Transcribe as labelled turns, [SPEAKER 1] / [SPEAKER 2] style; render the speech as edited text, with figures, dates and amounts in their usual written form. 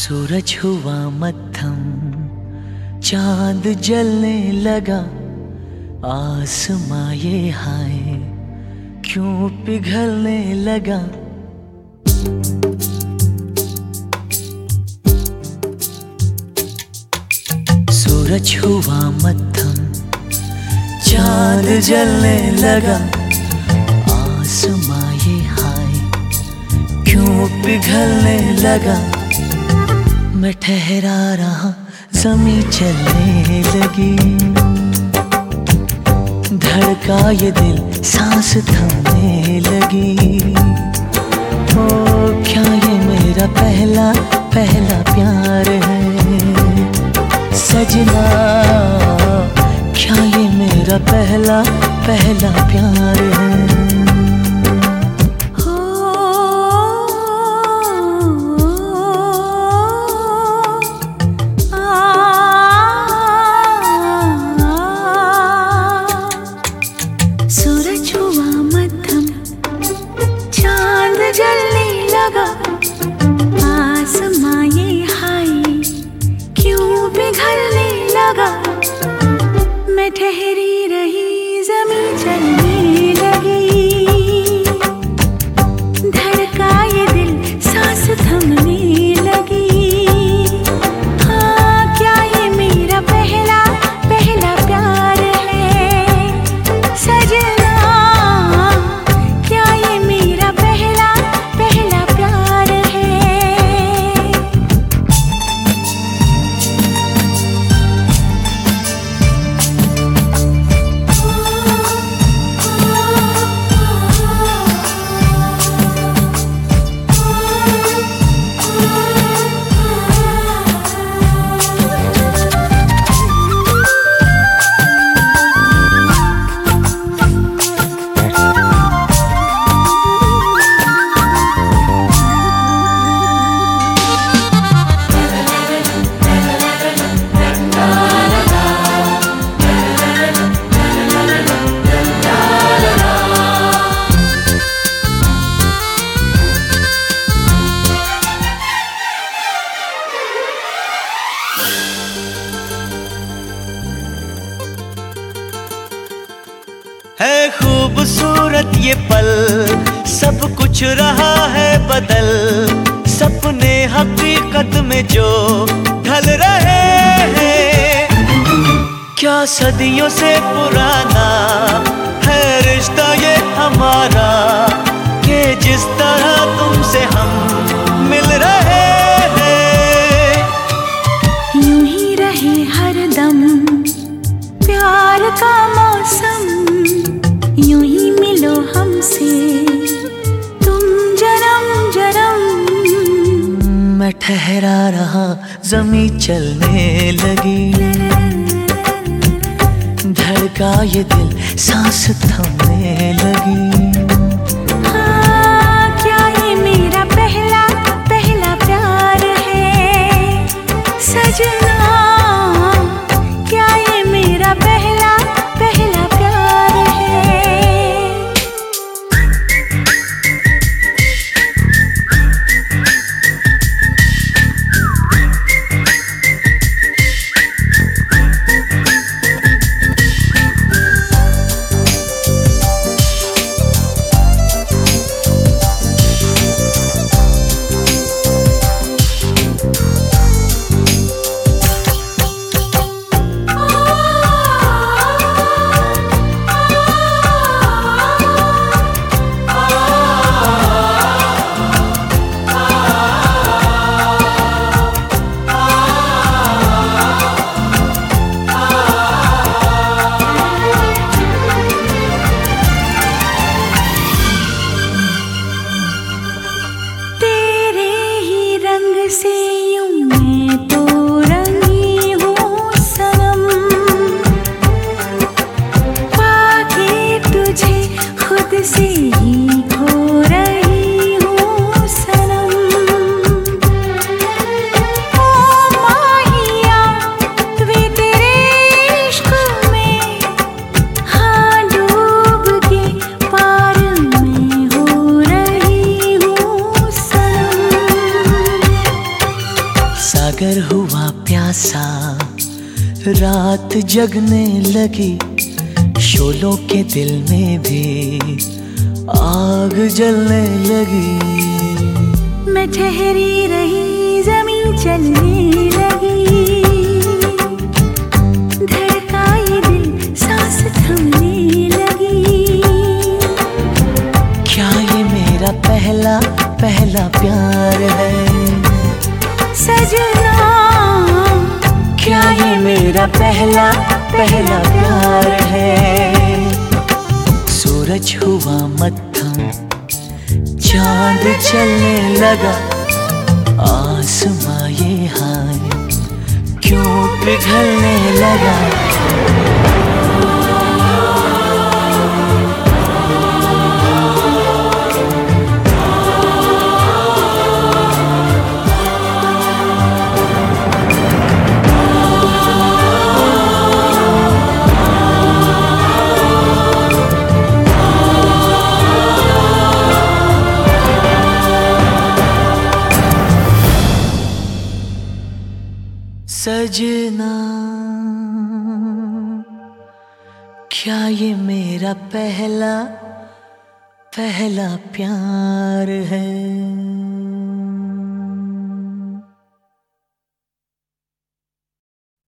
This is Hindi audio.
[SPEAKER 1] सूरज हुआ मद्धम, चांद जलने लगा, आसमां ये हाय क्यों पिघलने लगा। सूरज हुआ मद्धम, चांद जलने लगा, आसमां ये हाय क्यों पिघलने लगा। मैं ठहरा रहा, ज़मीं चलने लगी, धड़का ये दिल, सांस थमने लगी। ओ क्या ये मेरा पहला पहला प्यार है सजना, क्या ये मेरा पहला पहला प्यार है।
[SPEAKER 2] जलने लगा, आसमां ये हाय क्यों पिघलने लगा। मैं ठहरी रही, ज़मीं चलने लगी, धड़का ये दिल, सांस थमने लगी। हाँ क्या ये मेरा पहला पहला प्यार है सजना, क्या ये मेरा पहला पहला प्यार है।
[SPEAKER 1] है खूबसूरत ये पल, सब कुछ रहा है बदल, सपने हकीकत में जो ढल रहे हैं। क्या सदियों से पुराना है रिश्ता ये हमारा, कि जिस तरह तुमसे हम मिल रहे हैं।
[SPEAKER 2] यूं ही रहे हरदम प्यार का मौसम, यूं ही मिलो हमसे तुम जन्म जन्म।
[SPEAKER 1] मैं ठहरा रहा, ज़मीं चलने लगी, धड़का ये दिल, सांस थमने लगी।
[SPEAKER 2] हाँ क्या ये मेरा पहला पहला प्यार है सजना, क्या ये मेरा पहला पहला प्यार है। से यूं मैं तो रंगी हूँ सनम, पाके तुझे खुद से ही खो रही हूँ सनम। ओ माहिया वे तेरे इश्क में, हाँ डूब के पार में हो रही हूँ सनम।
[SPEAKER 1] रात जगने लगी, शोलों के दिल में भी आग जलने लगी।
[SPEAKER 2] मैं ठहरी रही, जमीन चलने लगी, धड़का ये दिल, सांस थमने लगी।
[SPEAKER 1] क्या ये मेरा पहला पहला प्यार है
[SPEAKER 2] सजना?
[SPEAKER 1] क्या ये मेरा पहला पहला प्यार है? सूरज हुआ मत्थम, चांद चलने लगा, आसमां ये हाय क्यों पिघलने लगा? सजना, क्या ये मेरा पहला पहला प्यार है?